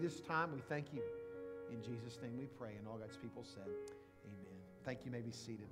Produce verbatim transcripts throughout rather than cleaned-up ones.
this time. We thank you. In Jesus' name we pray. And all God's people said, amen. Thank you. You may be seated.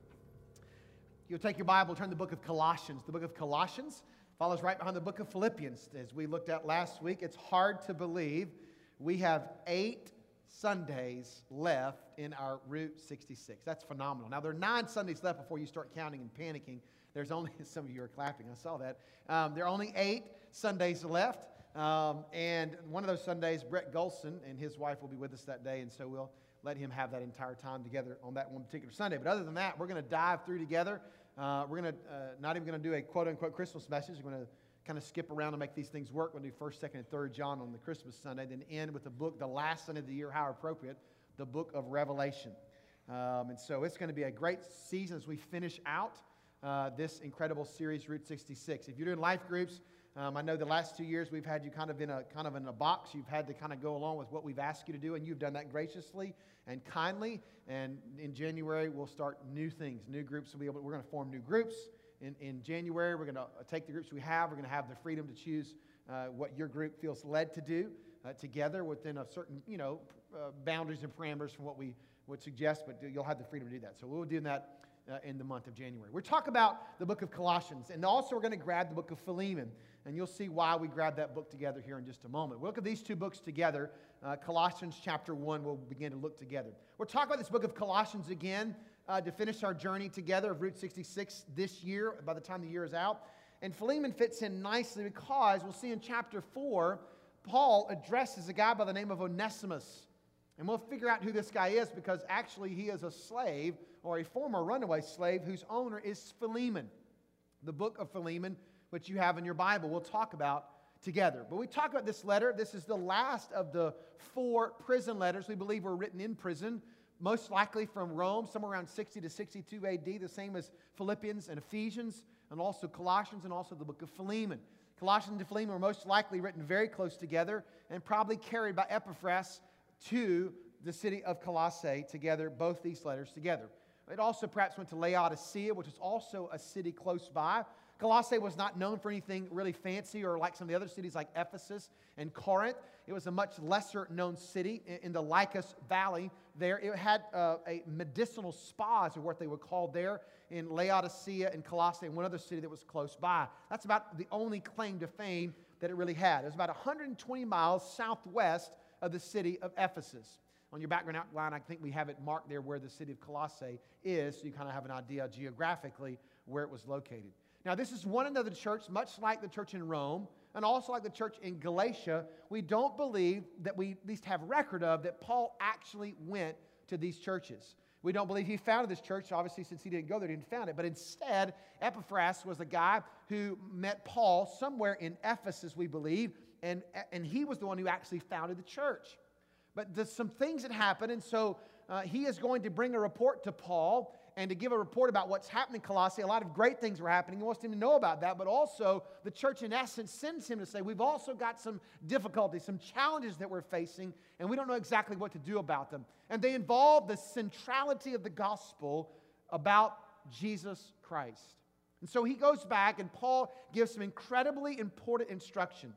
You'll take your Bible, turn to the book of Colossians. The book of Colossians follows right behind the book of Philippians. As we looked at last week, it's hard to believe we have eight Sundays left in our Route sixty-six. That's phenomenal. Now, there are nine Sundays left before you start counting and panicking. There's only, some of you are clapping, I saw that. Um, there are only eight Sundays left. Um, and one of those Sundays, Brett Golson and his wife will be with us that day, and so we'll let him have that entire time together on that one particular Sunday. But other than that, we're going to dive through together. Uh, we're going to, uh, not even going to do a quote-unquote Christmas message. We're going to kind of skip around and make these things work. We'll do first, second, and third John on the Christmas Sunday, then end with the book, the last Sunday of the year, how appropriate, the book of Revelation. Um, and so it's going to be a great season as we finish out uh, this incredible series, Route sixty-six. If you're doing life groups, um, I know the last two years we've had you kind of in a kind of in a box. You've had to kind of go along with what we've asked you to do, and you've done that graciously and kindly. And in January, we'll start new things, new groups. We'll be able, we're going to form new groups. In, in January, we're going to take the groups we have. We're going to have the freedom to choose uh, what your group feels led to do uh, together within a certain, you know, uh, boundaries and parameters from what we would suggest, but you'll have the freedom to do that. So we'll do that uh, in the month of January. We're talking about the book of Colossians, and also we're going to grab the book of Philemon, and you'll see why we grabbed that book together here in just a moment. We'll look at these two books together. Uh, Colossians chapter one, we'll begin to look together. We're talking about this book of Colossians again, Uh, to finish our journey together of Route sixty-six this year, by the time the year is out. And Philemon fits in nicely because we'll see in chapter four, Paul addresses a guy by the name of Onesimus. And we'll figure out who this guy is because actually he is a slave or a former runaway slave whose owner is Philemon. The book of Philemon, which you have in your Bible, we'll talk about together. But we talk about this letter. This is the last of the four prison letters we believe were written in prison, most likely from Rome, somewhere around sixty to sixty-two A D, the same as Philippians and Ephesians, and also Colossians, and also the book of Philemon. Colossians and Philemon were most likely written very close together and probably carried by Epaphras to the city of Colossae together, both these letters together. It also perhaps went to Laodicea, which is also a city close by. Colossae was not known for anything really fancy or like some of the other cities like Ephesus and Corinth. It was a much lesser known city in the Lycus Valley there. It had uh, a medicinal spas, or what they were called there, in Laodicea and Colossae, and one other city that was close by. That's about the only claim to fame that it really had. It was about one hundred twenty miles southwest of the city of Ephesus. On your background outline, I think we have it marked there where the city of Colossae is, so you kind of have an idea geographically where it was located. Now, this is one another church, much like the church in Rome, and also like the church in Galatia. We don't believe that we at least have record of that Paul actually went to these churches. We don't believe he founded this church. Obviously, since he didn't go there, he didn't found it. But instead, Epaphras was the guy who met Paul somewhere in Ephesus, we believe, and, and he was the one who actually founded the church. But there's some things that happened, and so uh, he is going to bring a report to Paul and to give a report about what's happening in Colossae. A lot of great things were happening. He wants him to know about that, but also the church, in essence, sends him to say, we've also got some difficulties, some challenges that we're facing, and we don't know exactly what to do about them. And they involve the centrality of the gospel about Jesus Christ. And so he goes back, and Paul gives some incredibly important instruction.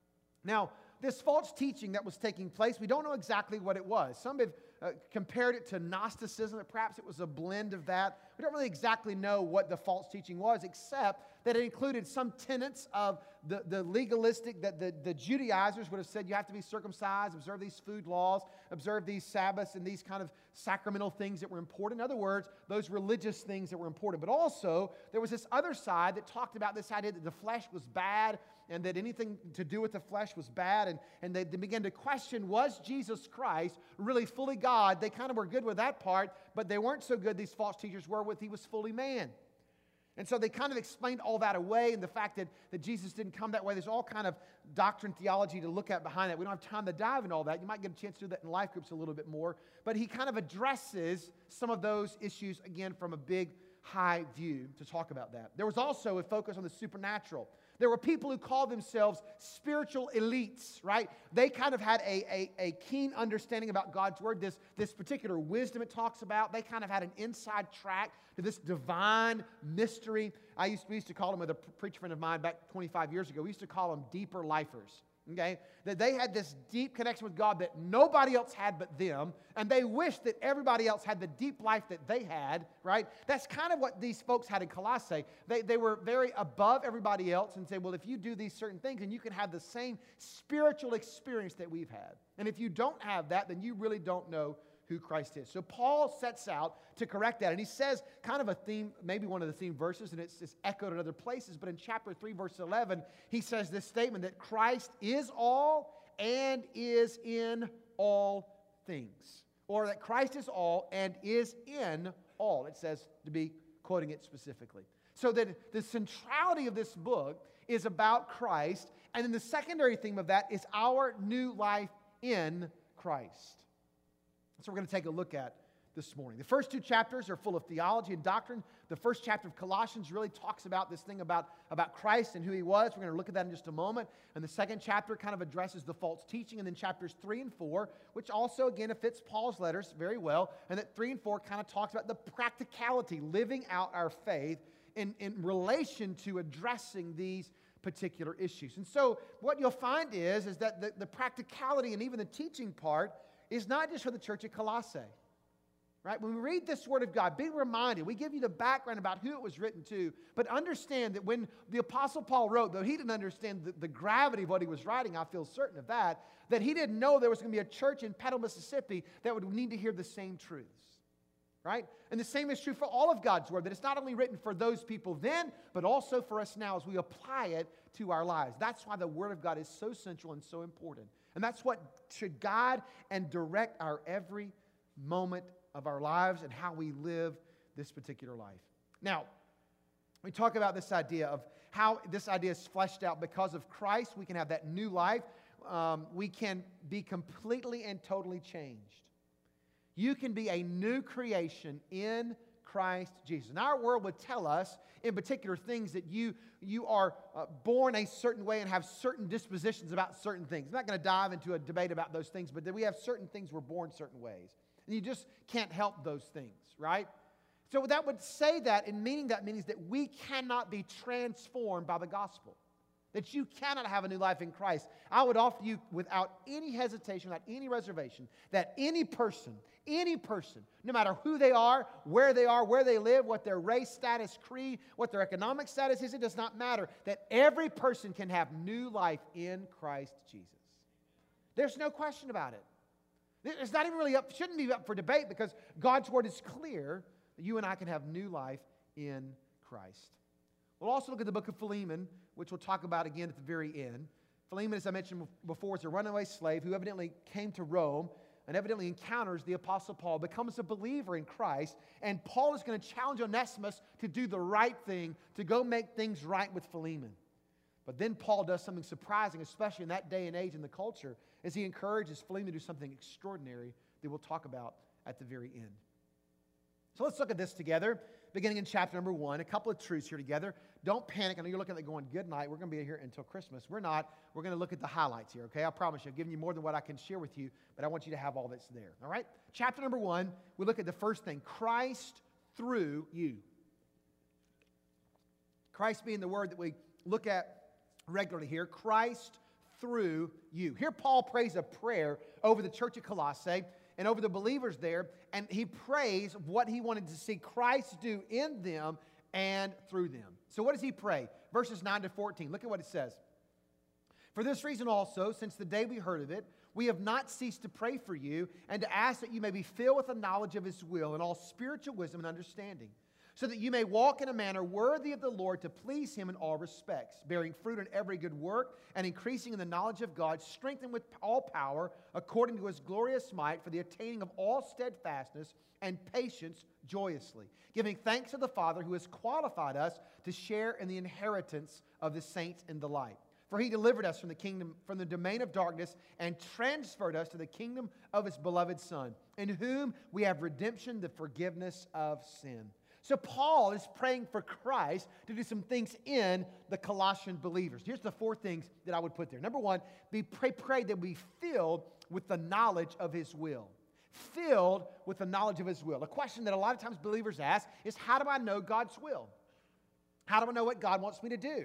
Now, this false teaching that was taking place, we don't know exactly what it was. Some have uh, compared it to Gnosticism, that perhaps it was a blend of that. We don't really exactly know what the false teaching was, except that it included some tenets of the, the legalistic, that the, the Judaizers would have said you have to be circumcised, observe these food laws, observe these Sabbaths and these kind of sacramental things that were important. In other words, those religious things that were important. But also, there was this other side that talked about this idea that the flesh was bad and that anything to do with the flesh was bad. And, and they, they began to question, was Jesus Christ really fully God? They kind of were good with that part, but they weren't so good, these false teachers were, with he was fully man. And so they kind of explained all that away, and the fact that, that Jesus didn't come that way. There's all kind of doctrine, theology to look at behind that. We don't have time to dive into all that. You might get a chance to do that in life groups a little bit more. But he kind of addresses some of those issues, again, from a big, high view to talk about that. There was also a focus on the supernatural. There were people who called themselves spiritual elites, right? They kind of had a, a, a keen understanding about God's Word, this, this particular wisdom it talks about. They kind of had an inside track to this divine mystery. I used, we used to call them, with a preacher friend of mine back twenty-five years ago, we used to call them deeper lifers. Okay? That they had this deep connection with God that nobody else had but them, and they wished that everybody else had the deep life that they had, right? That's kind of what these folks had in Colossae. They, they were very above everybody else and said, well, if you do these certain things, then you can have the same spiritual experience that we've had. And if you don't have that, then you really don't know who Christ is. So Paul sets out to correct that. And he says kind of a theme, maybe one of the theme verses, and it's, it's echoed in other places, but in chapter three, verse eleven, he says this statement that Christ is all and is in all things. Or that Christ is all and is in all. It says, to be quoting it specifically. So that the centrality of this book is about Christ, and then the secondary theme of that is our new life in Christ. That's what we're going to take a look at this morning. The first two chapters are full of theology and doctrine. The first chapter of Colossians really talks about this thing about, about Christ and who He was. We're going to look at that in just a moment. And the second chapter kind of addresses the false teaching. And then chapters three and four, which also, again, it fits Paul's letters very well. And that three and four kind of talks about the practicality, living out our faith in, in relation to addressing these particular issues. And so what you'll find is, is that the, the practicality and even the teaching part is not just for the church at Colossae, right? When we read this Word of God, be reminded, we give you the background about who it was written to, but understand that when the Apostle Paul wrote, though he didn't understand the, the gravity of what he was writing, I feel certain of that, that he didn't know there was going to be a church in Petal, Mississippi that would need to hear the same truths, right? And the same is true for all of God's Word, that it's not only written for those people then, but also for us now as we apply it to our lives. That's why the Word of God is so central and so important. And that's what should guide and direct our every moment of our lives and how we live this particular life. Now, we talk about this idea of how this idea is fleshed out. Because of Christ, we can have that new life. Um, we can be completely and totally changed. You can be a new creation in Christ Jesus. And our world would tell us, in particular, things that you, you are uh, born a certain way and have certain dispositions about certain things. I'm not going to dive into a debate about those things, but that we have certain things we're born certain ways. And you just can't help those things, right? So that would say that, and meaning that means that we cannot be transformed by the gospel. That you cannot have a new life in Christ. I would offer you without any hesitation, without any reservation, that any person, any person, no matter who they are, where they are, where they live, what their race, status, creed, what their economic status is, it does not matter, that every person can have new life in Christ Jesus. There's no question about it. It's not even really up, shouldn't be up for debate, because God's Word is clear that you and I can have new life in Christ. We'll also look at the book of Philemon, which we'll talk about again at the very end. Philemon, as I mentioned before, is a runaway slave who evidently came to Rome and evidently encounters the Apostle Paul, becomes a believer in Christ, and Paul is going to challenge Onesimus to do the right thing, to go make things right with Philemon. But then Paul does something surprising, especially in that day and age in the culture, as he encourages Philemon to do something extraordinary that we'll talk about at the very end. So let's look at this together, beginning in chapter number one. A couple of truths here together. Don't panic. I know you're looking at it going, good night. We're going to be here until Christmas. We're not. We're going to look at the highlights here, okay? I promise you. I've given you more than what I can share with you, but I want you to have all that's there, all right? Chapter number one, we look at the first thing, Christ through you. Christ being the word that we look at regularly here. Christ through you. Here Paul prays a prayer over the church at Colossae and over the believers there, and he prays what he wanted to see Christ do in them and through them. So what does he pray? Verses nine to fourteen. Look at what it says. For this reason also, since the day we heard of it, we have not ceased to pray for you and to ask that you may be filled with the knowledge of His will and all spiritual wisdom and understanding, so that you may walk in a manner worthy of the Lord to please Him in all respects, bearing fruit in every good work and increasing in the knowledge of God, strengthened with all power according to His glorious might for the attaining of all steadfastness and patience joyously, giving thanks to the Father who has qualified us to share in the inheritance of the saints in the light. For He delivered us from the kingdom, from the domain of darkness, and transferred us to the kingdom of His beloved Son, in whom we have redemption, the forgiveness of sin. So Paul is praying for Christ to do some things in the Colossian believers. Here's the four things that I would put there. Number one, be pray, pray that we filled with the knowledge of His will. Filled with the knowledge of His will. A question that a lot of times believers ask is, how do I know God's will? How do I know what God wants me to do?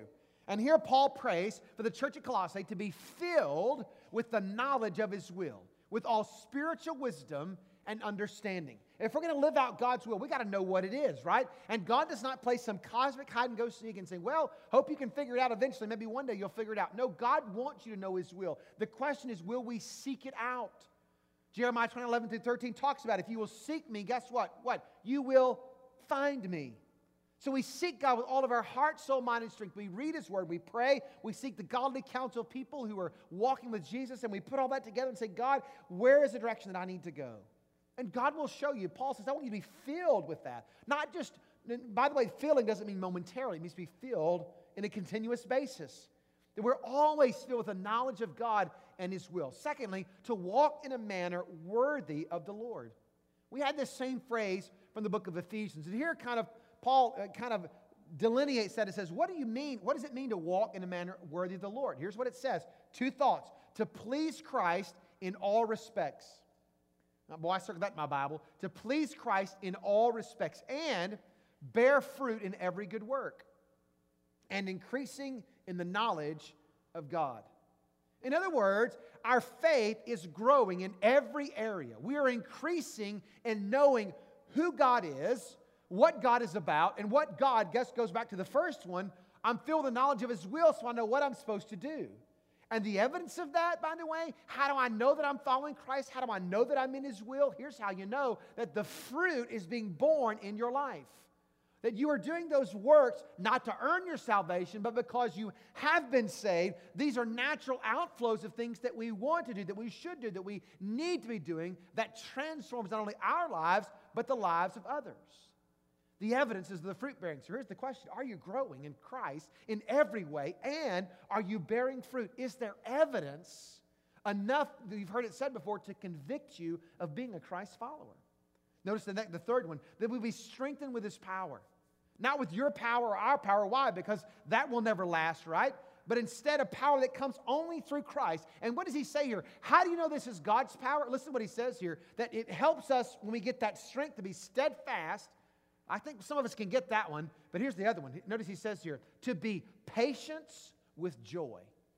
And here Paul prays for the church at Colossae to be filled with the knowledge of His will, with all spiritual wisdom and understanding. If we're going to live out God's will, we got to know what it is, right? And God does not play some cosmic hide-and-go seek and say, well, hope you can figure it out eventually. Maybe one day you'll figure it out. No, God wants you to know His will. The question is, will we seek it out? Jeremiah twenty, eleven through thirteen talks about if you will seek me, guess what? What? You will find me. So we seek God with all of our heart, soul, mind, and strength. We read His Word. We pray. We seek the godly counsel of people who are walking with Jesus. And we put all that together and say, God, where is the direction that I need to go? And God will show you. Paul says, I want you to be filled with that. Not just, by the way, filling doesn't mean momentarily. It means to be filled in a continuous basis. That we're always filled with the knowledge of God and His will. Secondly, to walk in a manner worthy of the Lord. We had this same phrase from the book of Ephesians. And here kind of Paul uh, kind of delineates that. It says, what do you mean? What does it mean to walk in a manner worthy of the Lord? Here's what it says. Two thoughts. To please Christ in all respects. Now, boy, I circled that in my Bible. To please Christ in all respects and bear fruit in every good work and increasing in the knowledge of God. In other words, our faith is growing in every area. We are increasing in knowing who God is, what God is about, and what God, guess goes back to the first one, I'm filled with the knowledge of His will, so I know what I'm supposed to do. And the evidence of that, by the way, how do I know that I'm following Christ? How do I know that I'm in His will? Here's how you know that the fruit is being born in your life. That you are doing those works not to earn your salvation, but because you have been saved. These are natural outflows of things that we want to do, that we should do, that we need to be doing, that transforms not only our lives, but the lives of others. The evidence is the fruit bearing. So here's the question. Are you growing in Christ in every way? And are you bearing fruit? Is there evidence enough, you've heard it said before, to convict you of being a Christ follower? Notice the, next, the third one, that we be strengthened with His power. Not with your power or our power. Why? Because that will never last, right? But instead a power that comes only through Christ. And what does He say here? How do you know this is God's power? Listen to what He says here. That it helps us when we get that strength to be steadfast. I think some of us can get that one. But here's the other one. Notice He says here, to be patient with joy.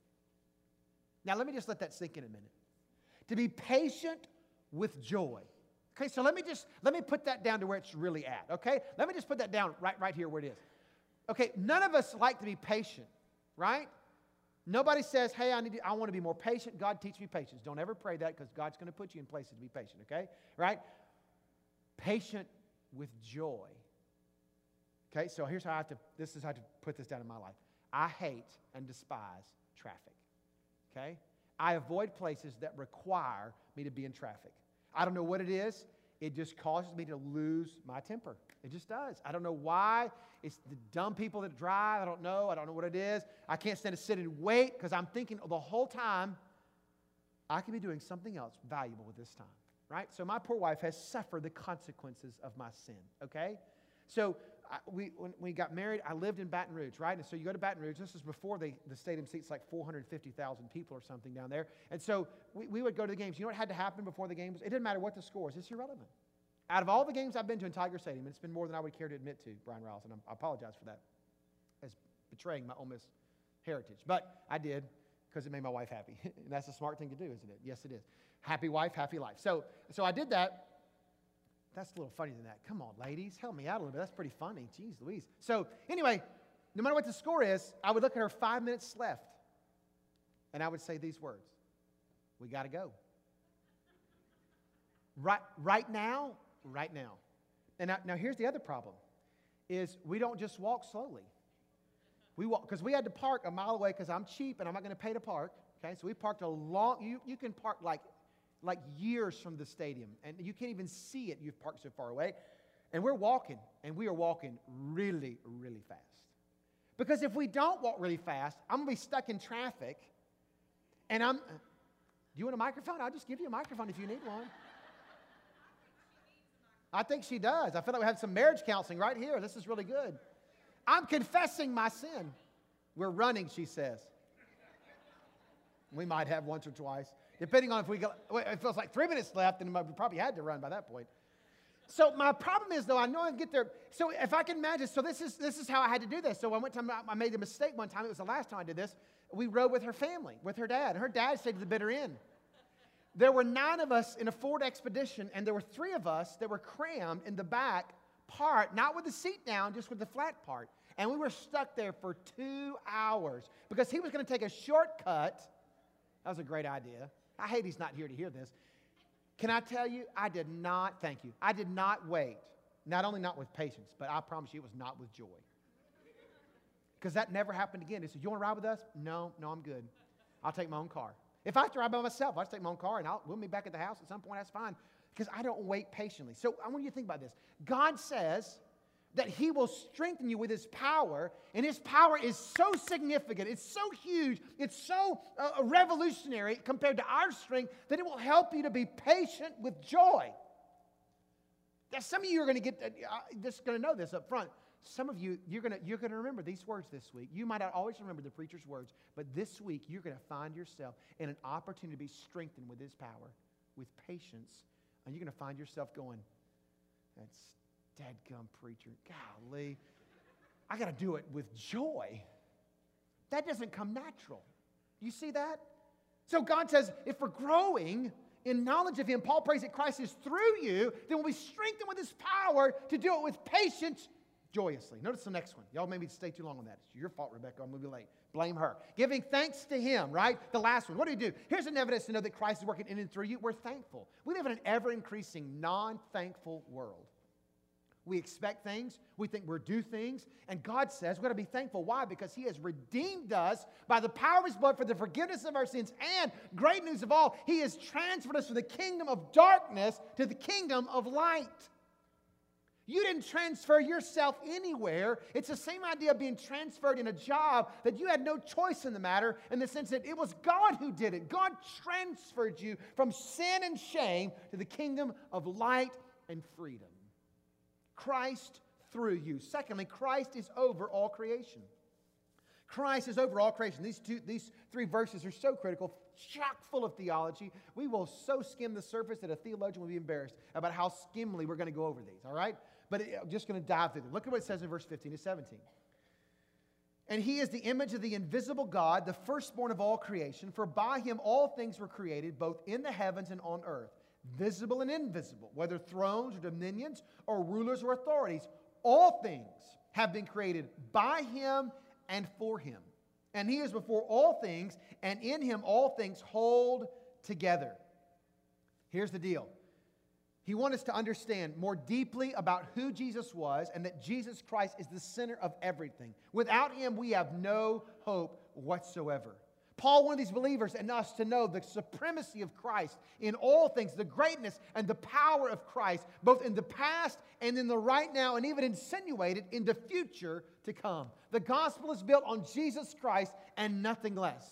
Now let me just let that sink in a minute. To be patient with joy. Okay, so let me just, let me put that down to where it's really at, okay? Let me just put that down right, right here where it is. Okay, none of us like to be patient, right? Nobody says, hey, I need to, I want to be more patient. God, teach me patience. Don't ever pray that because God's going to put you in places to be patient, okay? Right? Patient with joy. Okay, so here's how I have to, this is how to put this down in my life. I hate and despise traffic, okay? I avoid places that require me to be in traffic. I don't know what it is. It just causes me to lose my temper. It just does. I don't know why. It's the dumb people that drive. I don't know. I don't know what it is. I can't stand to sit and wait because I'm thinking the whole time I could be doing something else valuable with this time, right? So my poor wife has suffered the consequences of my sin, okay? So I, we, when we got married, I lived in Baton Rouge, right? And so you go to Baton Rouge. This is before they, the stadium seats like four hundred fifty thousand people or something down there. And so we, we would go to the games. You know what had to happen before the games? It didn't matter what the score is. It's irrelevant. Out of all the games I've been to in Tiger Stadium, it's been more than I would care to admit to, Brian Riles, and I'm, I apologize for that, as betraying my Ole Miss heritage. But I did because it made my wife happy. And that's a smart thing to do, isn't it? Yes, it is. Happy wife, happy life. So, so I did that. That's a little funnier than that. Come on, ladies. Help me out a little bit. That's pretty funny. Jeez Louise. So anyway, no matter what the score is, I would look at her five minutes left, and I would say these words. We got to go. Right, right now, right now. And now, now here's the other problem, is we don't just walk slowly. We walk, because we had to park a mile away because I'm cheap and I'm not going to pay to park. Okay, so we parked a long, you, you can park like like years from the stadium, and you can't even see it. You've parked so far away. And we're walking, and we are walking really, really fast. Because if we don't walk really fast, I'm going to be stuck in traffic, and I'm, do you want a microphone? I'll just give you a microphone if you need one. I think she does. I feel like we have some marriage counseling right here. This is really good. I'm confessing my sin. We're running, she says. We might have once or twice. Depending on if we go, it feels like three minutes left, and we probably had to run by that point. So my problem is, though, I know I can get there. So if I can imagine, so this is this is how I had to do this. So I went to, I made a mistake one time. It was the last time I did this. We rode with her family, with her dad. Her dad stayed at the bitter end. There were nine of us in a Ford Expedition, and there were three of us that were crammed in the back part, not with the seat down, just with the flat part. And we were stuck there for two hours because he was going to take a shortcut. That was a great idea. I hate he's not here to hear this. Can I tell you, I did not, thank you, I did not wait. Not only not with patience, but I promise you it was not with joy. Because that never happened again. He said, you want to ride with us? No, no, I'm good. I'll take my own car. If I have to ride by myself, I'll just take my own car and I'll, we'll meet back at the house at some point. That's fine. Because I don't wait patiently. So I want you to think about this. God says that He will strengthen you with His power, and His power is so significant, it's so huge, it's so uh, revolutionary compared to our strength that it will help you to be patient with joy. Now, some of you are going to get, uh, just going to know this up front. Some of you, you're going to you're going to remember these words this week. You might not always remember the preacher's words, but this week you're going to find yourself in an opportunity to be strengthened with His power, with patience, and you're going to find yourself going, that's dadgum preacher, golly, I got to do it with joy. That doesn't come natural. You see that? So God says, if we're growing in knowledge of Him, Paul prays that Christ is through you, then we'll be strengthened with His power to do it with patience, joyously. Notice the next one. Y'all maybe stay too long on that. It's your fault, Rebecca. I'm going to be late. Blame her. Giving thanks to Him, right? The last one. What do we do? Here's an evidence to know that Christ is working in and through you. We're thankful. We live in an ever-increasing, non-thankful world. We expect things. We think we're due things. And God says we've got to be thankful. Why? Because He has redeemed us by the power of His blood for the forgiveness of our sins. And, great news of all, He has transferred us from the kingdom of darkness to the kingdom of light. You didn't transfer yourself anywhere. It's the same idea of being transferred in a job that you had no choice in the matter, in the sense that it was God who did it. God transferred you from sin and shame to the kingdom of light and freedom. Christ through you. Secondly, Christ is over all creation. Christ is over all creation. These two, these three verses are so critical, chock full of theology. We will so skim the surface that a theologian will be embarrassed about how skimmily we're going to go over these, all right? But it, I'm just going to dive through them. Look at what it says in verse fifteen to seventeen. And He is the image of the invisible God, the firstborn of all creation, for by Him all things were created, both in the heavens and on earth, visible and invisible, whether thrones or dominions or rulers or authorities. All things have been created by Him and for Him. And He is before all things, and in Him all things hold together. Here's the deal. He wants us to understand more deeply about who Jesus was and that Jesus Christ is the center of everything. Without Him, we have no hope whatsoever. Paul wanted these believers and us to know the supremacy of Christ in all things, the greatness and the power of Christ, both in the past and in the right now, and even insinuated in the future to come. The gospel is built on Jesus Christ and nothing less.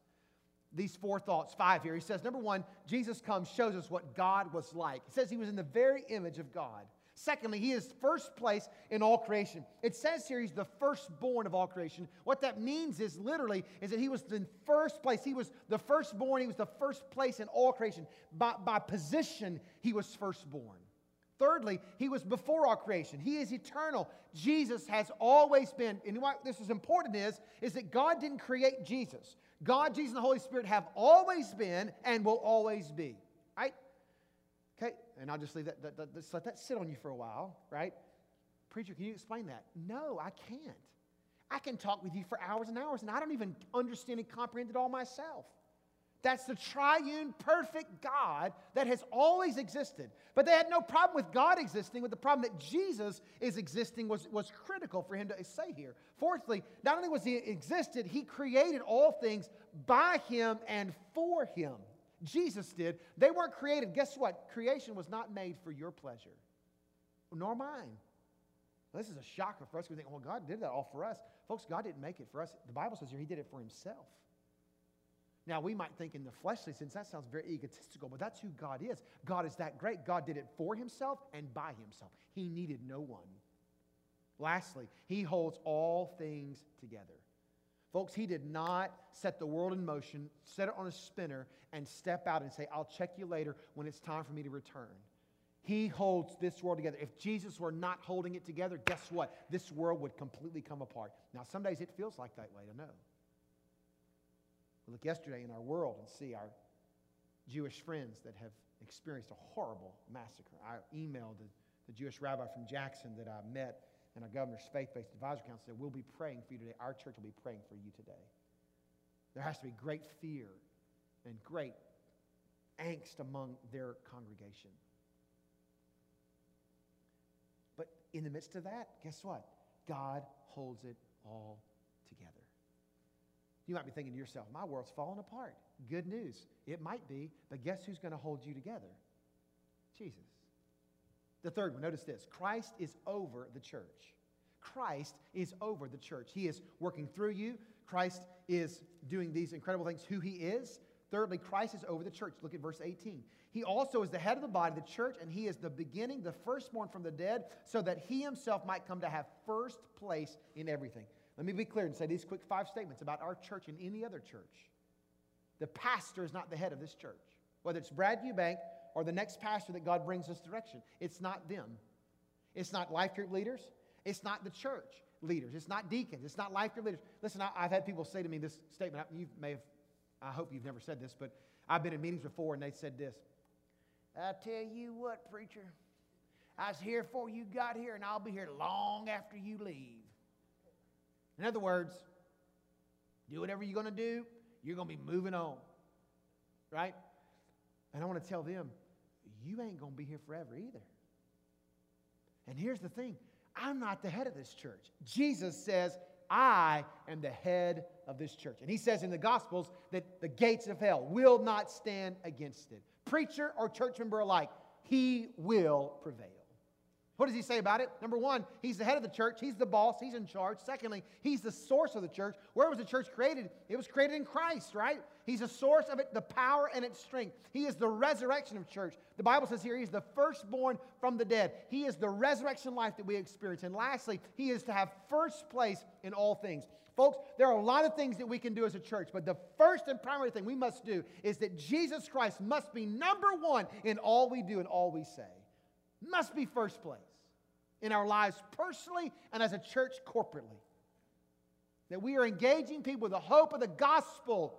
These four thoughts, five here. He says, number one, Jesus comes, shows us what God was like. He says He was in the very image of God. Secondly, He is first place in all creation. It says here He's the firstborn of all creation. What that means is literally is that He was in first place. He was the firstborn. He was the first place in all creation. By, by position, He was firstborn. Thirdly, He was before all creation. He is eternal. Jesus has always been. And what this is important is, is that God didn't create Jesus. God, Jesus, and the Holy Spirit have always been and will always be. Right? Okay, and I'll just leave that, that, that, just let that sit on you for a while, right? Preacher, can you explain that? No, I can't. I can talk with you for hours and hours, and I don't even understand and comprehend it all myself. That's the triune, perfect God that has always existed. But they had no problem with God existing, but the problem that Jesus is existing was, was critical for Him to say here. Fourthly, not only was He existed, He created all things by Him and for Him. Jesus did. They weren't created. Guess what? Creation was not made for your pleasure, nor mine. This is a shocker for us. We think, well, God did that all for us. Folks, God didn't make it for us. The Bible says here He did it for Himself. Now, we might think in the fleshly sense, that sounds very egotistical, but that's who God is. God is that great. God did it for Himself and by Himself. He needed no one. Lastly, He holds all things together. Folks, He did not set the world in motion, set it on a spinner, and step out and say, I'll check you later when it's time for me to return. He holds this world together. If Jesus were not holding it together, guess what? This world would completely come apart. Now, some days it feels like that way, I know. We look yesterday in our world and see our Jewish friends that have experienced a horrible massacre. I emailed the, the Jewish rabbi from Jackson that I met in our governor's faith-based advisory council, said, we'll be praying for you today. Our church will be praying for you today. There has to be great fear and great angst among their congregation. But in the midst of that, guess what? God holds it all together. You might be thinking to yourself, my world's falling apart. Good news. It might be, but guess who's going to hold you together? Jesus. The third one, notice this. Christ is over the church. Christ is over the church. He is working through you. Christ is doing these incredible things, who He is. Thirdly, Christ is over the church. Look at verse eighteen. He also is the head of the body, the church, and He is the beginning, the firstborn from the dead, so that He Himself might come to have first place in everything. Let me be clear and say these quick five statements about our church and any other church. The pastor is not the head of this church. Whether it's Brad Eubank or the next pastor that God brings us direction, it's not them. It's not life group leaders. It's not the church leaders. It's not deacons. It's not life group leaders. Listen, I, I've had people say to me this statement. You may have, I hope you've never said this, but I've been in meetings before and they said this. I tell you what, preacher, I was here before you got here and I'll be here long after you leave. In other words, do whatever you're going to do, you're going to be moving on. Right? And I want to tell them, you ain't going to be here forever either. And here's the thing. I'm not the head of this church. Jesus says, I am the head of this church. And He says in the Gospels that the gates of hell will not stand against it. Preacher or church member alike, He will prevail. What does He say about it? Number one, He's the head of the church. He's the boss. He's in charge. Secondly, He's the source of the church. Where was the church created? It was created in Christ, right? He's the source of it, the power and its strength. He is the resurrection of church. The Bible says here He's the firstborn from the dead. He is the resurrection life that we experience. And lastly, He is to have first place in all things. Folks, there are a lot of things that we can do as a church, but the first and primary thing we must do is that Jesus Christ must be number one in all we do and all we say. Must be first place in our lives personally and as a church corporately. That we are engaging people with the hope of the gospel,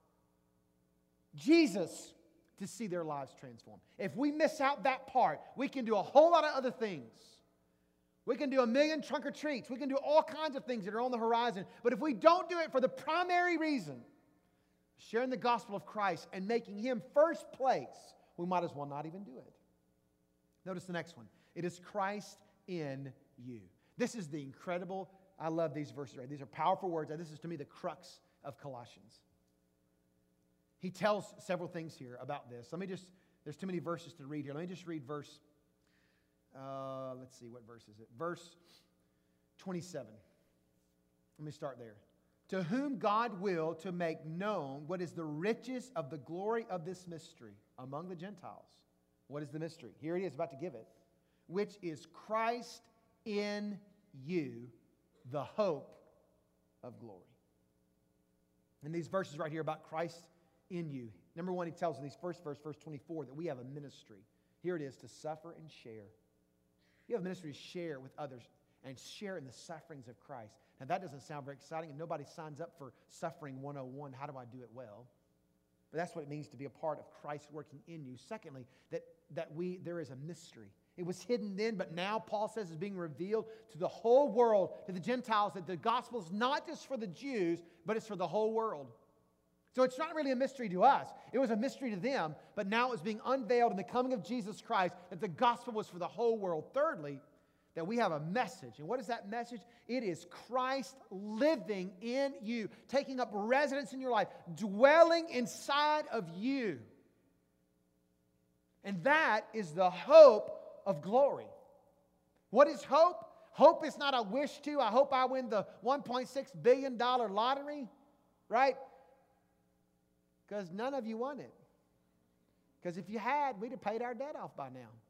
Jesus, to see their lives transformed. If we miss out that part, we can do a whole lot of other things. We can do a million trunk or treats. We can do all kinds of things that are on the horizon. But if we don't do it for the primary reason, sharing the gospel of Christ and making Him first place, we might as well not even do it. Notice the next one. It is Christ in you. This is the incredible, I love these verses, right? These are powerful words. This is, to me, the crux of Colossians. He tells several things here about this. Let me just, there's too many verses to read here. Let me just read verse, uh, let's see, what verse is it? Verse twenty-seven. Let me start there. To whom God will to make known what is the riches of the glory of this mystery among the Gentiles. What is the mystery? Here it is, about to give it. Which is Christ in you, the hope of glory. And these verses right here about Christ in you. Number one, he tells in these first verse, verse twenty-four, that we have a ministry. Here it is, to suffer and share. You have a ministry to share with others and share in the sufferings of Christ. Now that doesn't sound very exciting, and nobody signs up for Suffering one oh one. How do I do it well? But that's what it means to be a part of Christ working in you. Secondly, that, that we there is a mystery. It was hidden then, but now Paul says is being revealed to the whole world, to the Gentiles, that the gospel is not just for the Jews, but it's for the whole world. So it's not really a mystery to us. It was a mystery to them, but now it was being unveiled in the coming of Jesus Christ, that the gospel was for the whole world. Thirdly, that we have a message. And what is that message? It is Christ living in you, taking up residence in your life, dwelling inside of you. And that is the hope of glory. What is hope? Hope is not a wish to, I hope I win the one point six billion dollars lottery, right? Because none of you won it. Because if you had, we'd have paid our debt off by now.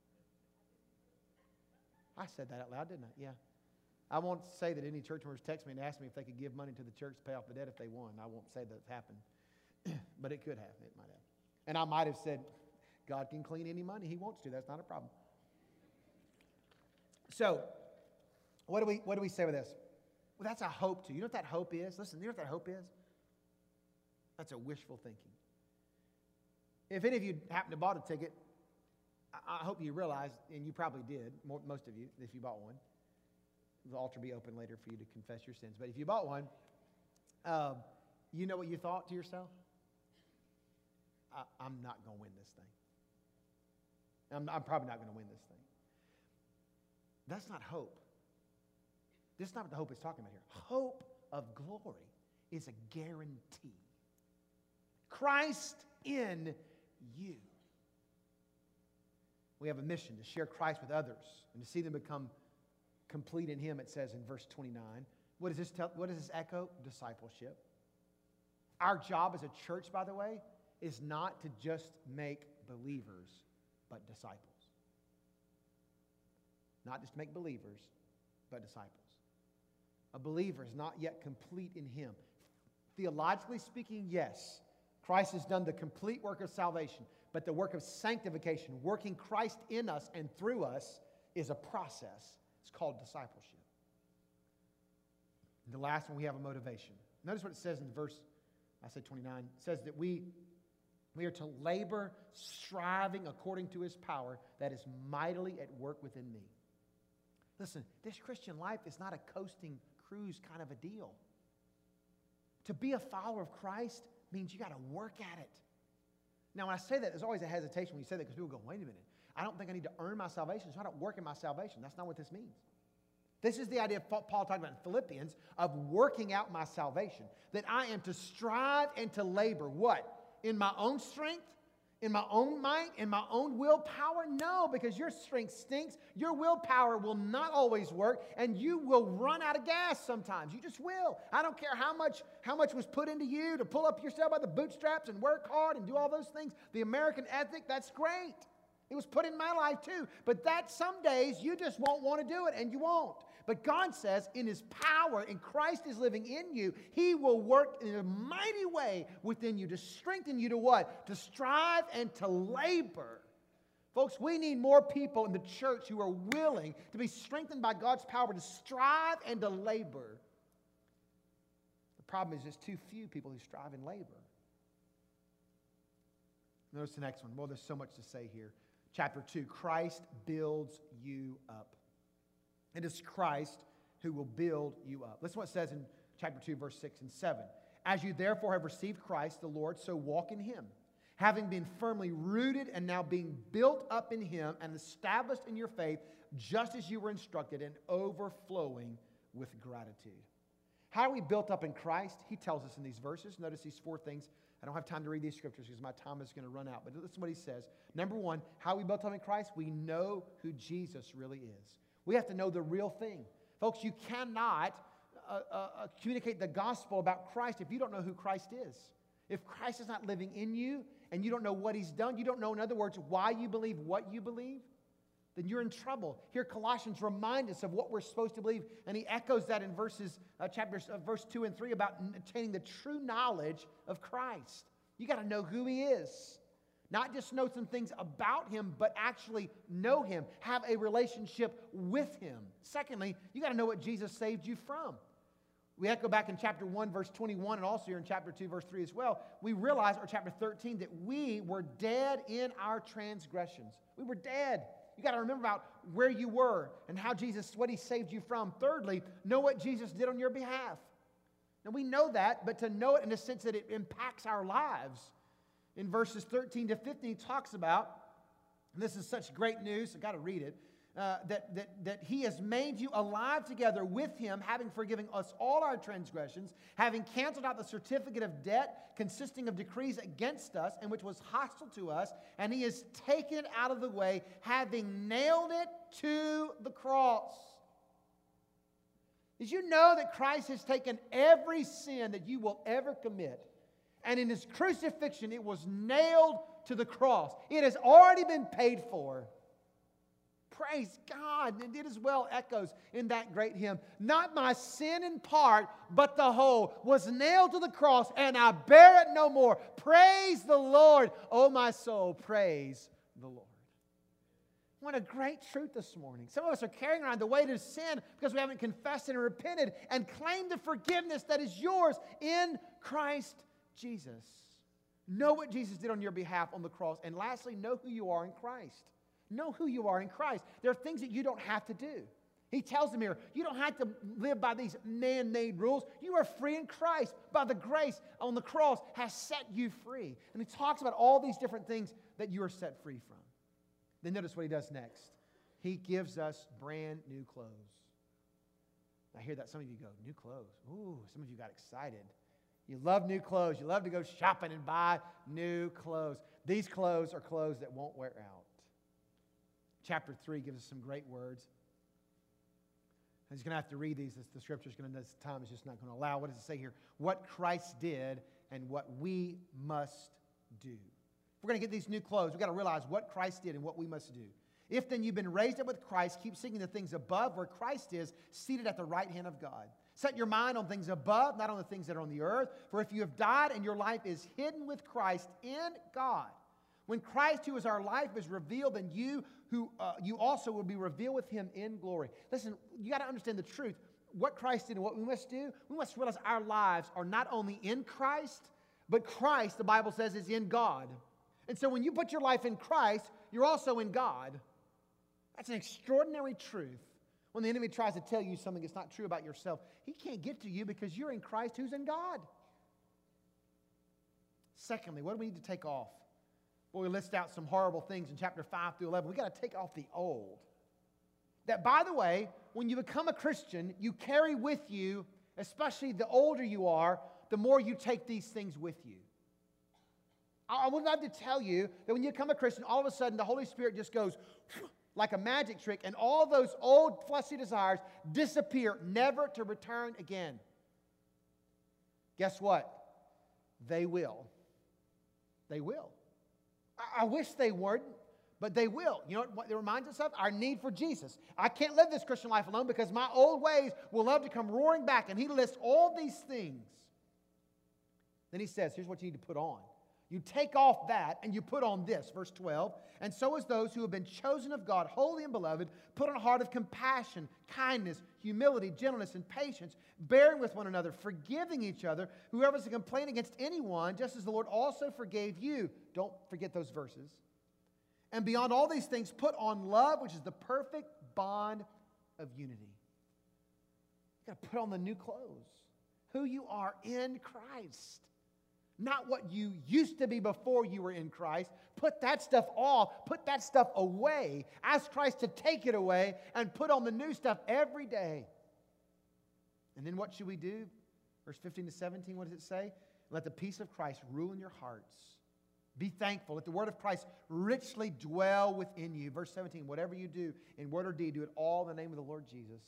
I said that out loud, didn't I? Yeah. I won't say that any church members text me and ask me if they could give money to the church to pay off the debt if they won. I won't say that it's happened. But it could have. It might have. And I might have said, God can clean any money He wants to. That's not a problem. So, what do we, what do we say with this? Well, that's a hope too. You know what that hope is? Listen, you know what that hope is? That's a wishful thinking. If any of you happen to bought a ticket, I, I hope you realize, and you probably did, more, most of you, if you bought one. The altar will be open later for you to confess your sins. But if you bought one, um, you know what you thought to yourself? I, I'm not going to win this thing. I'm, I'm probably not going to win this thing. That's not hope. This is not what the hope is talking about here. Hope of glory is a guarantee. Christ in you. We have a mission to share Christ with others and to see them become complete in Him, it says in verse twenty-nine. What does this tell? What does this echo? Discipleship. Our job as a church, by the way, is not to just make believers, but disciples. Not just make believers, but disciples. A believer is not yet complete in Him. Theologically speaking, yes, Christ has done the complete work of salvation, but the work of sanctification, working Christ in us and through us, is a process. It's called discipleship. And the last one, we have a motivation. Notice what it says in verse, I said twenty-nine. It says that we, we are to labor, striving according to His power that is mightily at work within me. Listen, this Christian life is not a coasting cruise kind of a deal. To be a follower of Christ means you got to work at it. Now, when I say that, there's always a hesitation when you say that because people go, wait a minute. I don't think I need to earn my salvation, so I don't work in my salvation. That's not what this means. This is the idea Paul talked about in Philippians of working out my salvation. That I am to strive and to labor. What? In my own strength? In my own might? In my own willpower? No, because your strength stinks. Your willpower will not always work, and you will run out of gas sometimes. You just will. I don't care how much, how much was put into you to pull up yourself by the bootstraps and work hard and do all those things. The American ethic, that's great. It was put in my life too. But that some days you just won't want to do it, and you won't. But God says in His power, and Christ is living in you, He will work in a mighty way within you to strengthen you to what? To strive and to labor. Folks, we need more people in the church who are willing to be strengthened by God's power to strive and to labor. The problem is there's too few people who strive and labor. Notice the next one. Well, there's so much to say here. Chapter two, Christ builds you up. It is Christ who will build you up. Listen to what it says in chapter two, verse six and seven. As you therefore have received Christ the Lord, so walk in Him, having been firmly rooted and now being built up in Him and established in your faith, just as you were instructed, and overflowing with gratitude. How are we built up in Christ? He tells us in these verses. Notice these four things. I don't have time to read these scriptures because my time is going to run out. But listen to what he says. Number one, how are we built up in Christ? We know who Jesus really is. We have to know the real thing. Folks, you cannot uh, uh, communicate the gospel about Christ if you don't know who Christ is. If Christ is not living in you and you don't know what He's done, you don't know, in other words, why you believe what you believe, then you're in trouble. Here, Colossians remind us of what we're supposed to believe, and he echoes that in verses, uh, chapters, uh, verse two and three about attaining the true knowledge of Christ. You got to know who He is. Not just know some things about Him, but actually know Him. Have a relationship with Him. Secondly, you got to know what Jesus saved you from. We echo back in chapter one, verse twenty-one, and also here in chapter two, verse three as well. We realize, or chapter thirteen, that we were dead in our transgressions. We were dead. You got to remember about where you were and how Jesus, what He saved you from. Thirdly, know what Jesus did on your behalf. Now we know that, but to know it in the sense that it impacts our lives. In verses thirteen to fifteen, he talks about, and this is such great news, I've got to read it, uh, that, that, that He has made you alive together with Him, having forgiven us all our transgressions, having canceled out the certificate of debt consisting of decrees against us, and which was hostile to us, and He has taken it out of the way, having nailed it to the cross. Did you know that Christ has taken every sin that you will ever commit, and in His crucifixion, it was nailed to the cross. It has already been paid for. Praise God. And it as well echoes in that great hymn. Not my sin in part, but the whole was nailed to the cross, and I bear it no more. Praise the Lord. Oh, my soul, praise the Lord. What a great truth this morning. Some of us are carrying around the weight of sin because we haven't confessed and repented and claimed the forgiveness that is yours in Christ Jesus. Know what Jesus did on your behalf on the cross. And lastly, know who you are in Christ. Know who you are in Christ. There are things that you don't have to do. He tells them here, you don't have to live by these man-made rules. You are free in Christ. By the grace on the cross has set you free. And he talks about all these different things that you are set free from. Then notice what he does next. He gives us brand new clothes. I hear that some of you go, new clothes. Ooh, some of you got excited. You love new clothes. You love to go shopping and buy new clothes. These clothes are clothes that won't wear out. Chapter three gives us some great words. I'm just going to have to read these. The scripture is going to, this time is just not going to allow. What does it say here? What Christ did and what we must do. If we're going to get these new clothes, we've got to realize what Christ did and what we must do. If then you've been raised up with Christ, keep seeking the things above where Christ is, seated at the right hand of God. Set your mind on things above, not on the things that are on the earth. For if you have died and your life is hidden with Christ in God, when Christ, who is our life, is revealed, then you who uh, you also will be revealed with him in glory. Listen, you got to understand the truth. What Christ did and what we must do, we must realize our lives are not only in Christ, but Christ, the Bible says, is in God. And so when you put your life in Christ, you're also in God. That's an extraordinary truth. When the enemy tries to tell you something that's not true about yourself, he can't get to you because you're in Christ who's in God. Secondly, what do we need to take off? Well, we list out some horrible things in chapter five through eleven. We've got to take off the old. That, by the way, when you become a Christian, you carry with you, especially the older you are, the more you take these things with you. I would love to tell you that when you become a Christian, all of a sudden the Holy Spirit just goes like a magic trick, and all those old fleshly desires disappear, never to return again. Guess what? They will. They will. I, I wish they weren't, but they will. You know what it reminds us of? Our need for Jesus. I can't live this Christian life alone because my old ways will love to come roaring back, and he lists all these things. Then he says, here's what you need to put on. You take off that and you put on this, verse twelve. And so as those who have been chosen of God, holy and beloved, put on a heart of compassion, kindness, humility, gentleness, and patience, bearing with one another, forgiving each other, whoever has a complaint against anyone, just as the Lord also forgave you. Don't forget those verses. And beyond all these things, put on love, which is the perfect bond of unity. You've got to put on the new clothes. Who you are in Christ. Not what you used to be before you were in Christ. Put that stuff off. Put that stuff away. Ask Christ to take it away and put on the new stuff every day. And then what should we do? Verse fifteen to seventeen, what does it say? Let the peace of Christ rule in your hearts. Be thankful. Let the word of Christ richly dwell within you. Verse seventeen, whatever you do in word or deed, do it all in the name of the Lord Jesus.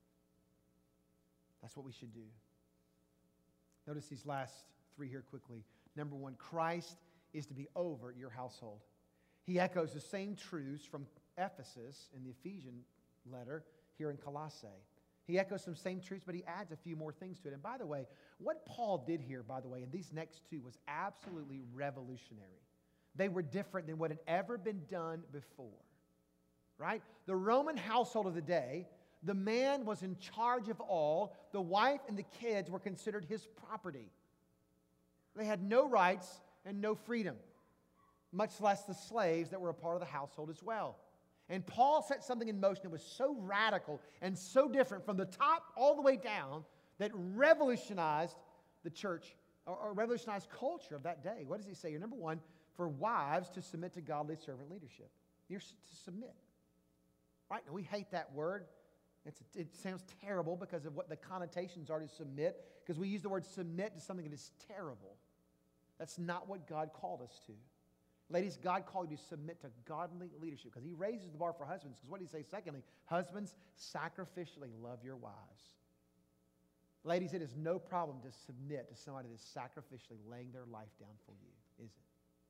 That's what we should do. Notice these last three here quickly. Number one, Christ is to be over your household. He echoes the same truths from Ephesus in the Ephesian letter here in Colossae. He echoes some same truths, but he adds a few more things to it. And by the way, what Paul did here, by the way, in these next two was absolutely revolutionary. They were different than what had ever been done before. Right? The Roman household of the day, the man was in charge of all. The wife and the kids were considered his property. They had no rights and no freedom, much less the slaves that were a part of the household as well. And Paul set something in motion that was so radical and so different from the top all the way down that revolutionized the church or, or revolutionized culture of that day. What does he say here? Number one, for wives to submit to godly servant leadership. You're to submit. Right? Now, we hate that word. It's, it sounds terrible because of what the connotations are to submit, because we use the word submit to something that is terrible. That's not what God called us to. Ladies, God called you to submit to godly leadership because he raises the bar for husbands. Because what did he say? Secondly, husbands, sacrificially love your wives. Ladies, it is no problem to submit to somebody that's sacrificially laying their life down for you, is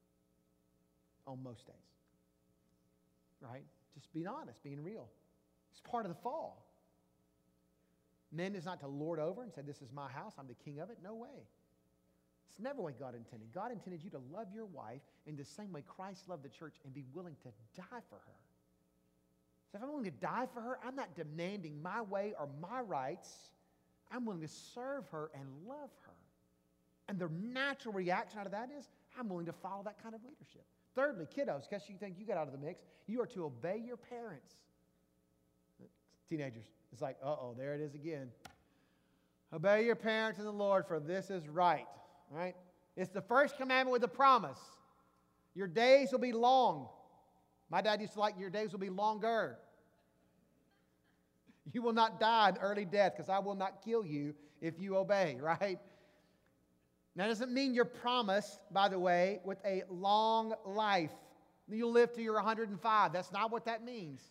it? On most days. Right? Just being honest, being real. It's part of the fall. Men is not to lord over and say, this is my house, I'm the king of it. No way. It's never what God intended. God intended you to love your wife in the same way Christ loved the church and be willing to die for her. So if I'm willing to die for her, I'm not demanding my way or my rights. I'm willing to serve her and love her. And the natural reaction out of that is, I'm willing to follow that kind of leadership. Thirdly, kiddos, guess you think you got out of the mix. You are to obey your parents. Teenagers, it's like, uh-oh, there it is again. Obey your parents in the Lord, for this is right. Right? It's the first commandment with a promise. Your days will be long. My dad used to like, your days will be longer. You will not die an early death because I will not kill you if you obey, right? That doesn't mean you're promised, by the way, with a long life. You'll live till you're one hundred five. That's not what that means.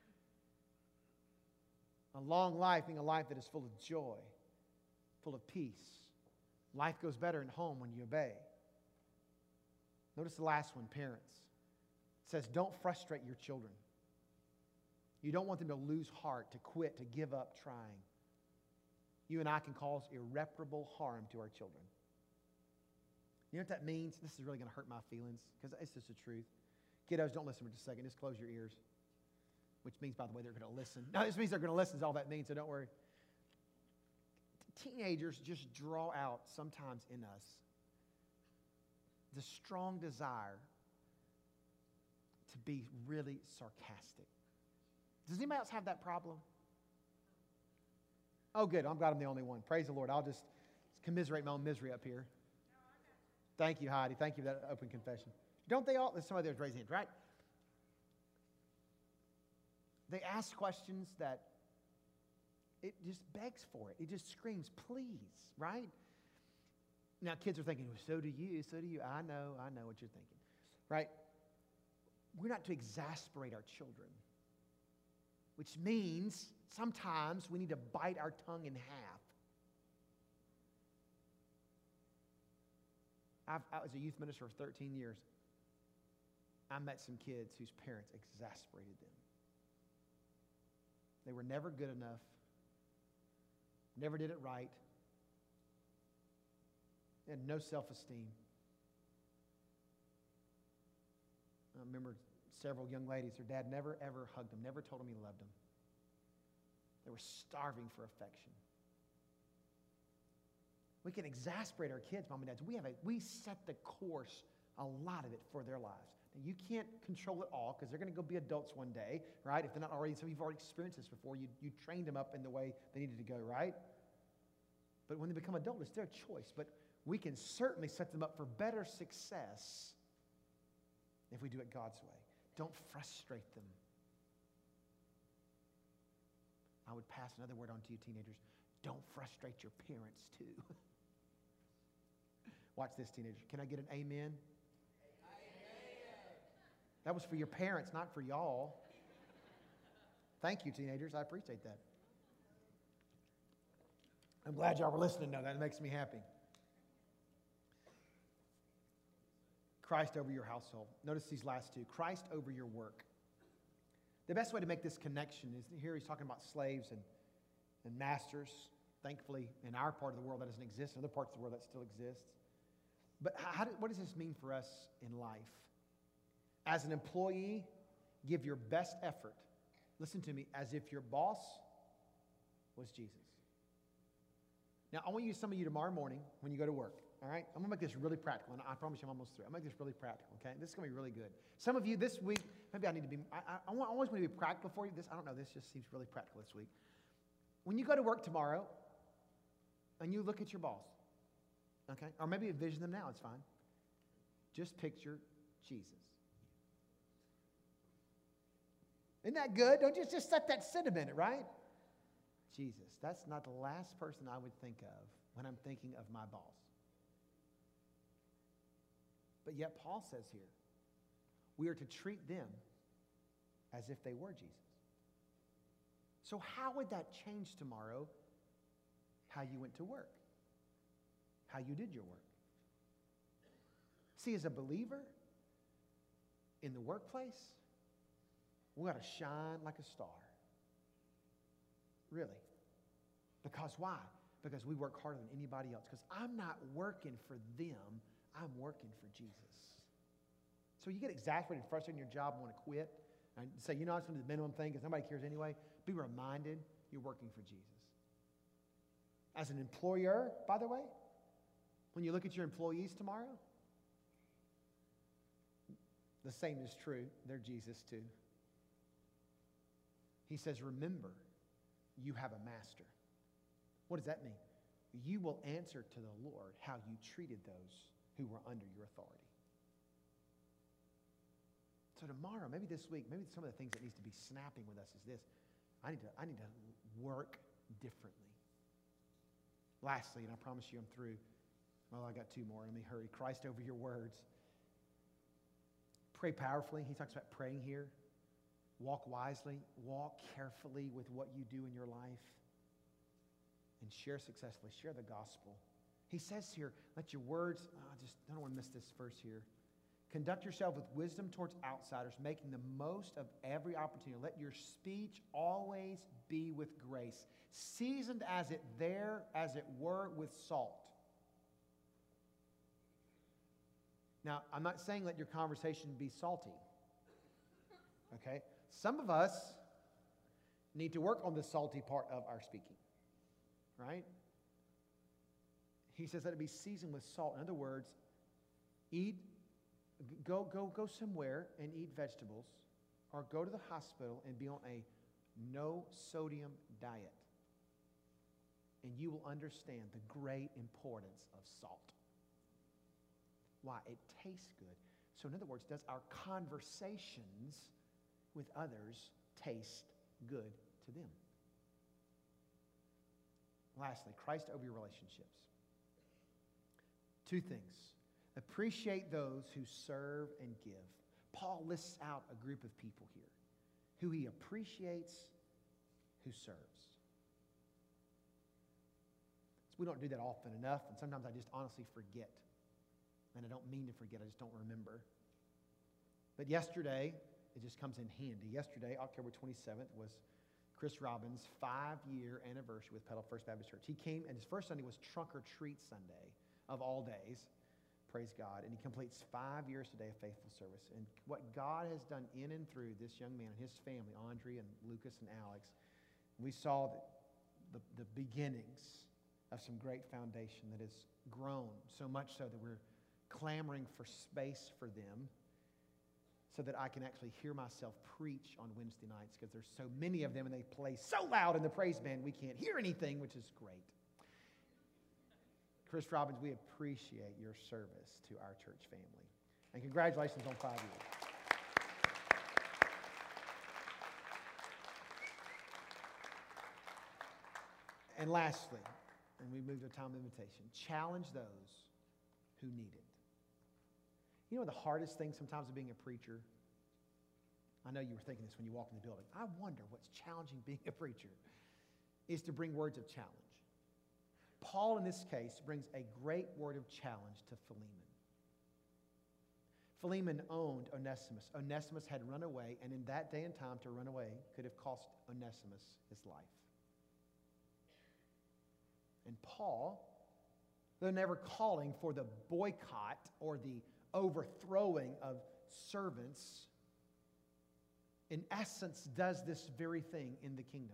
A long life being a life that is full of joy, full of peace. Life goes better in home when you obey. Notice the last one, parents. It says, don't frustrate your children. You don't want them to lose heart, to quit, to give up trying. You and I can cause irreparable harm to our children. You know what that means? This is really going to hurt my feelings because it's just the truth. Kiddos, don't listen for just a second. Just close your ears. Which means, by the way, they're going to listen. No, this means they're going to listen is all that means, so don't worry. Teenagers just draw out sometimes in us the strong desire to be really sarcastic. Does anybody else have that problem? Oh, good. I'm glad I'm the only one. Praise the Lord. I'll just commiserate my own misery up here. Thank you, Heidi. Thank you for that open confession. Don't they all? There's somebody there's raising hands, right? They ask questions that it just begs for it. It just screams, please, right? Now, kids are thinking, well, so do you, so do you. I know, I know what you're thinking, right? We're not to exasperate our children, which means sometimes we need to bite our tongue in half. I've, I was a youth minister for thirteen years. I met some kids whose parents exasperated them. They were never good enough, never did it right, they had no self-esteem. I remember several young ladies, their dad never, ever hugged them, never told them he loved them. They were starving for affection. We can exasperate our kids, mom and dads. We have a, we set the course, a lot of it, for their lives. Now, you can't control it all because they're going to go be adults one day, right? If they're not already, so you've already experienced this before. You, you trained them up in the way they needed to go, right? But when they become adults, it's their choice. But we can certainly set them up for better success if we do it God's way. Don't frustrate them. I would pass another word on to you, teenagers. Don't frustrate your parents, too. Watch this, teenagers. Can I get an amen? Amen? That was for your parents, not for y'all. Thank you, teenagers. I appreciate that. I'm glad y'all were listening, though. That makes me happy. Christ over your household. Notice these last two. Christ over your work. The best way to make this connection is, here he's talking about slaves and, and masters. Thankfully, in our part of the world that doesn't exist. In other parts of the world that still exists. But how do, what does this mean for us in life? As an employee, give your best effort. Listen to me, as if your boss was Jesus. Now, I want to use some of you tomorrow morning when you go to work. All right? I'm going to make this really practical, and I promise you I'm almost through. I'm going to make this really practical, okay? This is going to be really good. Some of you this week, maybe I need to be, I, I, I want, always want to be practical for you. This, I don't know, this just seems really practical this week. When you go to work tomorrow, and you look at your boss, okay? Or maybe envision them now, it's fine. Just picture Jesus. Isn't that good? Don't just, just let that sit a minute, right? Jesus. That's not the last person I would think of when I'm thinking of my boss. But yet Paul says here, we are to treat them as if they were Jesus. So how would that change tomorrow how you went to work? How you did your work? See, as a believer in the workplace, we got to shine like a star. Really. Because why? Because we work harder than anybody else. Because I'm not working for them, I'm working for Jesus. So you get exasperated, frustrated in your job, and want to quit, and say, you know, I'm just going to do the minimum thing because nobody cares anyway. Be reminded you're working for Jesus. As an employer, by the way, when you look at your employees tomorrow, the same is true. They're Jesus too. He says, remember, you have a master. What does that mean? You will answer to the Lord how you treated those who were under your authority. So tomorrow, maybe this week, maybe some of the things that needs to be snapping with us is this. I need to, I need to work differently. Lastly, and I promise you I'm through. Well, I got two more. Let me hurry. Christ over your words. Pray powerfully. He talks about praying here. Walk wisely. Walk carefully with what you do in your life. And share successfully. Share the gospel. He says here, let your words, oh, I just I don't want to miss this verse here. Conduct yourself with wisdom towards outsiders, making the most of every opportunity. Let your speech always be with grace, seasoned as it there, as it were, with salt. Now, I'm not saying let your conversation be salty. Okay? Some of us need to work on the salty part of our speaking. Right? He says let it be seasoned with salt. In other words, eat, go, go, go somewhere and eat vegetables, or go to the hospital and be on a no sodium diet. And you will understand the great importance of salt. Why? It tastes good. So in other words, does our conversations with others taste good to them? Lastly, Christ over your relationships. Two things. Appreciate those who serve and give. Paul lists out a group of people here who he appreciates, who serves. So we don't do that often enough, and sometimes I just honestly forget. And I don't mean to forget, I just don't remember. But yesterday, it just comes in handy. Yesterday, October twenty-seventh, was Chris Robbins' five-year anniversary with Petal First Baptist Church. He came, and his first Sunday was Trunk or Treat Sunday of all days. Praise God. And he completes five years today of faithful service. And what God has done in and through this young man and his family, Andre and Lucas and Alex, we saw the, the, the beginnings of some great foundation that has grown, so much so that we're clamoring for space for them so that I can actually hear myself preach on Wednesday nights, because there's so many of them and they play so loud in the praise band we can't hear anything, which is great. Chris Robbins, we appreciate your service to our church family. And congratulations on five years. And lastly, and we move to a time of invitation, challenge those who need it. You know the hardest thing sometimes of being a preacher? I know you were thinking this when you walked in the building. I wonder what's challenging being a preacher is to bring words of challenge. Paul, in this case, brings a great word of challenge to Philemon. Philemon owned Onesimus. Onesimus had run away, and in that day and time, to run away could have cost Onesimus his life. And Paul, though never calling for the boycott or the overthrowing of servants, in essence does this very thing in the kingdom.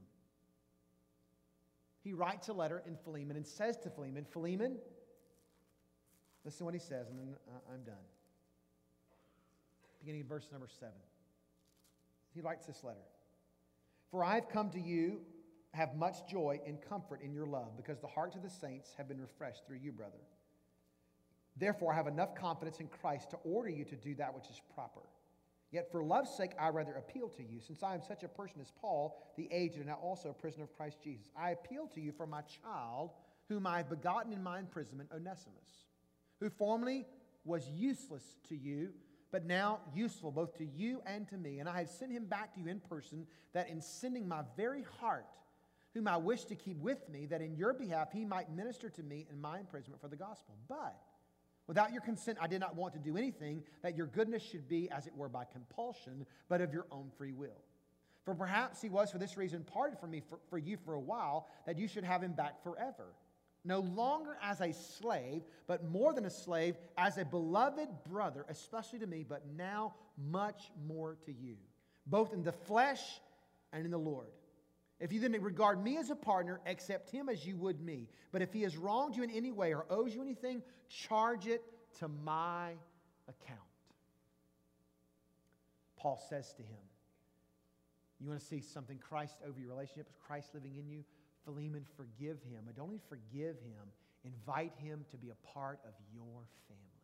He writes a letter in Philemon and says to Philemon, Philemon, listen to what he says, and then I'm done. Beginning of verse number seven. He writes this letter. For I have come to you, have much joy and comfort in your love, because the hearts of the saints have been refreshed through you, brother. Therefore, I have enough confidence in Christ to order you to do that which is proper. Yet for love's sake, I rather appeal to you, since I am such a person as Paul, the aged, and now also a prisoner of Christ Jesus. I appeal to you for my child, whom I have begotten in my imprisonment, Onesimus, who formerly was useless to you, but now useful both to you and to me. And I have sent him back to you in person, that in sending my very heart, whom I wish to keep with me, that in your behalf he might minister to me in my imprisonment for the gospel. But without your consent, I did not want to do anything that your goodness should be, as it were, by compulsion, but of your own free will. For perhaps he was for this reason parted from me for, for you for a while, that you should have him back forever, no longer as a slave, but more than a slave, as a beloved brother, especially to me, but now much more to you, both in the flesh and in the Lord. If you then regard me as a partner, accept him as you would me. But if he has wronged you in any way or owes you anything, charge it to my account. Paul says to him, you want to see something Christ over your relationship, Christ living in you? Philemon, forgive him. But don't only forgive him, invite him to be a part of your family.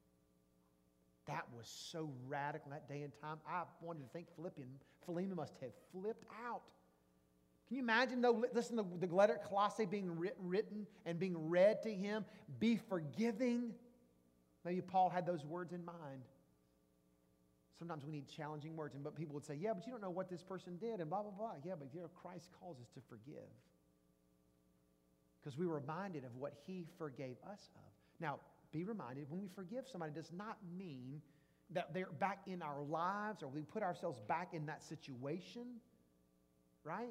That was so radical in that day and time. I wanted to think Philippian, Philemon must have flipped out. Can you imagine, though, listen to the letter at Colossae being written and being read to him? Be forgiving. Maybe Paul had those words in mind. Sometimes we need challenging words, and but people would say, yeah, but you don't know what this person did, and blah, blah, blah. Yeah, but you know, Christ calls us to forgive. Because we were reminded of what he forgave us of. Now, be reminded, when we forgive somebody, it does not mean that they're back in our lives or we put ourselves back in that situation, right?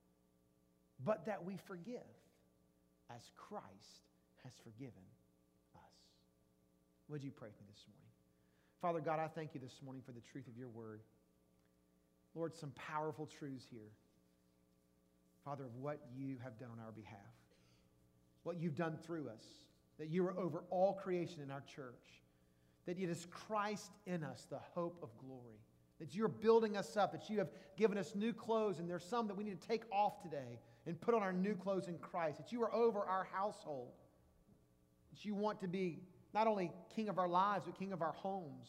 But that we forgive as Christ has forgiven us. Would you pray for me this morning? Father God, I thank you this morning for the truth of your word. Lord, some powerful truths here. Father, of what you have done on our behalf. What you've done through us. That you are over all creation in our church. That it is Christ in us, the hope of glory. That you're building us up. That you have given us new clothes. And there's some that we need to take off today and put on our new clothes in Christ. That you are over our household. That you want to be not only king of our lives, but king of our homes,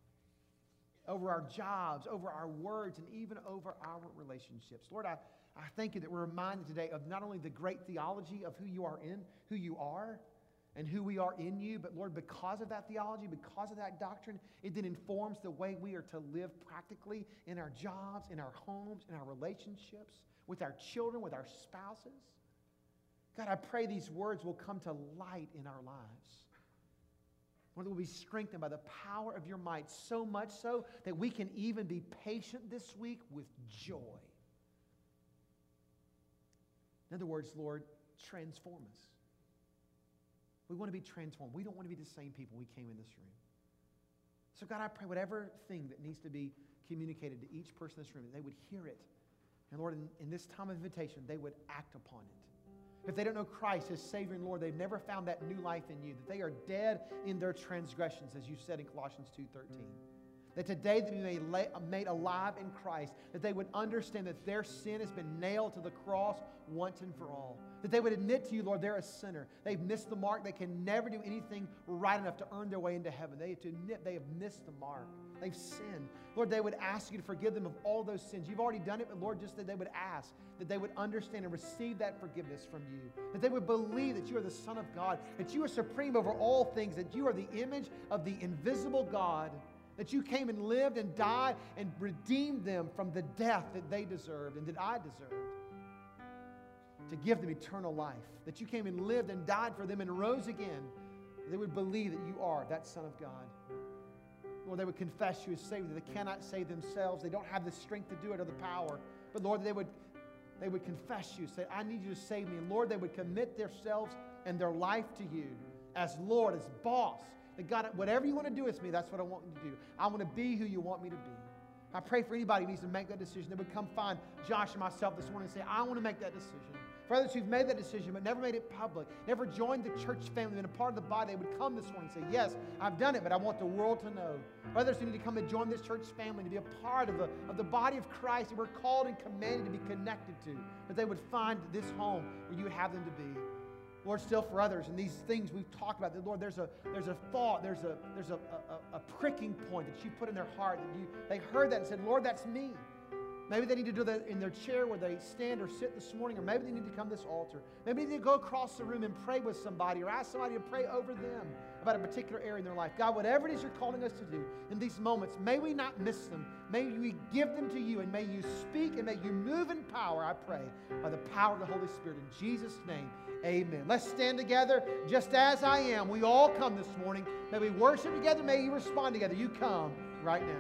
over our jobs, over our words, and even over our relationships. Lord, I, I thank you that we're reminded today of not only the great theology of who you are in, who you are, and who we are in you, but Lord, because of that theology, because of that doctrine, it then informs the way we are to live practically in our jobs, in our homes, in our relationships, with our children, with our spouses. God, I pray these words will come to light in our lives. Lord, we'll be strengthened by the power of your might, so much so that we can even be patient this week with joy. In other words, Lord, transform us. We want to be transformed. We don't want to be the same people we came in this room. So God, I pray whatever thing that needs to be communicated to each person in this room, that they would hear it. And Lord, in, in this time of invitation, they would act upon it. If they don't know Christ as Savior and Lord, they've never found that new life in you, that they are dead in their transgressions, as you said in Colossians two thirteen. That today they be made, made alive in Christ, that they would understand that their sin has been nailed to the cross once and for all. That they would admit to you, Lord, they're a sinner. They've missed the mark. They can never do anything right enough to earn their way into heaven. They have to admit they have missed the mark. They've sinned. Lord, they would ask you to forgive them of all those sins. You've already done it, but Lord, just that they would ask, that they would understand and receive that forgiveness from you. That they would believe that you are the Son of God, that you are supreme over all things, that you are the image of the invisible God, that you came and lived and died and redeemed them from the death that they deserved and that I deserved, to give them eternal life, that you came and lived and died for them and rose again, that they would believe that you are that Son of God. Lord, they would confess you as Savior, that they cannot save themselves. They don't have the strength to do it or the power. But Lord, they would, they would confess you, say, I need you to save me. And Lord, they would commit themselves and their life to you as Lord, as boss. That God, whatever you want to do with me, that's what I want you to do. I want to be who you want me to be. I pray for anybody who needs to make that decision. They would come find Josh and myself this morning and say, I want to make that decision. For others who've made that decision but never made it public, never joined the church family, been a part of the body, they would come this morning and say, yes, I've done it, but I want the world to know. For others who need to come and join this church family, to be a part of the, of the body of Christ that we're called and commanded to be connected to, that they would find this home where you would have them to be. Lord, still for others, and these things we've talked about, that Lord, there's a there's a thought, there's a there's a, a, a pricking point that you put in their heart, that you they heard that and said, Lord, that's me. Maybe they need to do that in their chair where they stand or sit this morning, or maybe they need to come to this altar. Maybe they need to go across the room and pray with somebody, or ask somebody to pray over them about a particular area in their life. God, whatever it is you're calling us to do in these moments, may we not miss them. May we give them to you, and may you speak, and may you move in power, I pray, by the power of the Holy Spirit. In Jesus' name, amen. Let's stand together just as I am. We all come this morning. May we worship together. May you respond together. You come right now.